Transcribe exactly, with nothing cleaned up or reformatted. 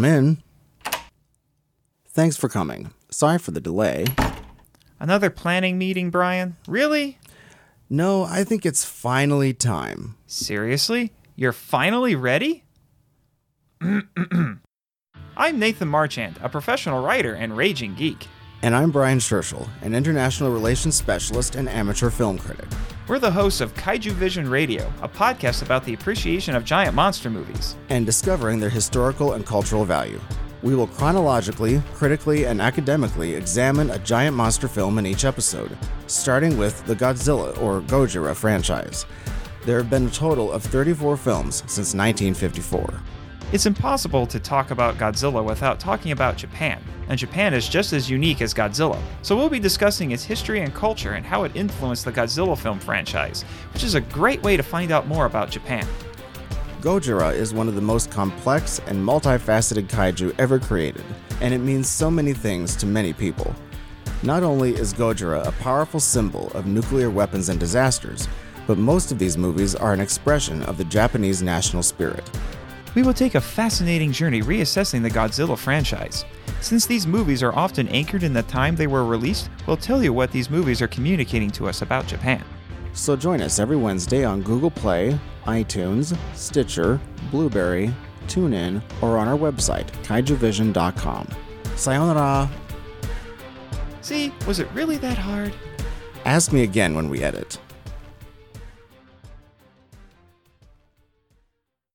Come in. Thanks for coming. Sorry for the delay. Another planning meeting, Brian? Really? No, I think it's finally time. Seriously? You're finally ready? I'm Nathan Marchand, a professional writer and raging geek. And I'm Brian Scherschel, an international relations specialist and amateur film critic. We're the hosts of Kaiju Vision Radio, a podcast about the appreciation of giant monster movies. And discovering their historical and cultural value. We will chronologically, critically, and academically examine a giant monster film in each episode, starting with the Godzilla or Gojira franchise. There have been a total of thirty-four films since nineteen fifty-four. It's impossible to talk about Godzilla without talking about Japan, and Japan is just as unique as Godzilla. So we'll be discussing its history and culture and how it influenced the Godzilla film franchise, which is a great way to find out more about Japan. Gojira is one of the most complex and multifaceted kaiju ever created, and it means so many things to many people. Not only is Gojira a powerful symbol of nuclear weapons and disasters, but most of these movies are an expression of the Japanese national spirit. We will take a fascinating journey reassessing the Godzilla franchise. Since these movies are often anchored in the time they were released, we'll tell you what these movies are communicating to us about Japan. So join us every Wednesday on Google Play, iTunes, Stitcher, Blueberry, TuneIn, or on our website, kaiju vision dot com. Sayonara! See, was it really that hard? Ask me again when we edit.